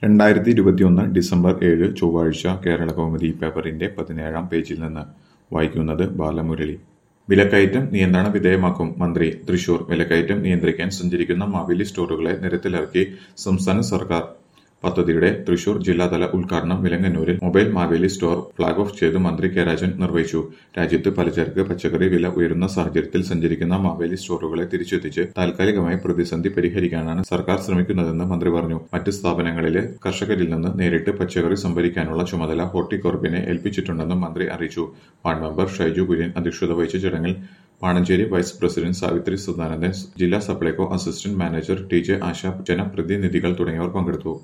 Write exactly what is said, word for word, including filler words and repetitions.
രണ്ടായിരത്തി ഇരുപത്തിയൊന്ന് ഡിസംബർ ഏഴ് ചൊവ്വാഴ്ച കേരളകൗമുദി പേപ്പറിന്റെ പതിനേഴാം പേജിൽ നിന്ന് വായിക്കുന്നത് ബാലമുരളി. വിലക്കയറ്റം നിയന്ത്രണ വിധേയമാക്കും മന്ത്രി തൃശൂർ. വിലക്കയറ്റം നിയന്ത്രിക്കാൻ സഞ്ചരിക്കുന്ന മാവേലി സ്റ്റോറുകളെ നിരത്തിലിറക്കി സംസ്ഥാന സർക്കാർ. പദ്ധതിയുടെ തൃശൂർ ജില്ലാതല ഉദ്ഘാടനം വിലങ്ങന്നൂരിൽ mobile Maveli store flag off ചെയ്ത് മന്ത്രി കെ രാജൻ നിർവഹിച്ചു. രാജ്യത്ത് പലചരക്ക് പച്ചക്കറി വില ഉയരുന്ന സാഹചര്യത്തിൽ സഞ്ചരിക്കുന്ന മാവേലി സ്റ്റോറുകളെ തിരിച്ചെത്തിച്ച് താൽക്കാലികമായി പ്രതിസന്ധി പരിഹരിക്കാനാണ് സർക്കാർ ശ്രമിക്കുന്നതെന്ന് മന്ത്രി പറഞ്ഞു. മറ്റ് സ്ഥാപനങ്ങളിലെ കർഷകരിൽ നിന്ന് നേരിട്ട് പച്ചക്കറി സംഭരിക്കാനുള്ള ചുമതല ഹോർട്ടികോർപ്പിനെ ഏൽപ്പിച്ചിട്ടുണ്ടെന്നും മന്ത്രി അറിയിച്ചു. വാർഡ് മെമ്പർ ഷൈജു കുര്യൻ അധ്യക്ഷത വഹിച്ച ചടങ്ങിൽ പാണഞ്ചേരി വൈസ് പ്രസിഡന്റ് സാവിത്രി സദാനന്ദൻ, ജില്ലാ Supplyco assistant manager T J Asha, ജനപ്രതിനിധികൾ തുടങ്ങിയവർ പങ്കെടുത്തു.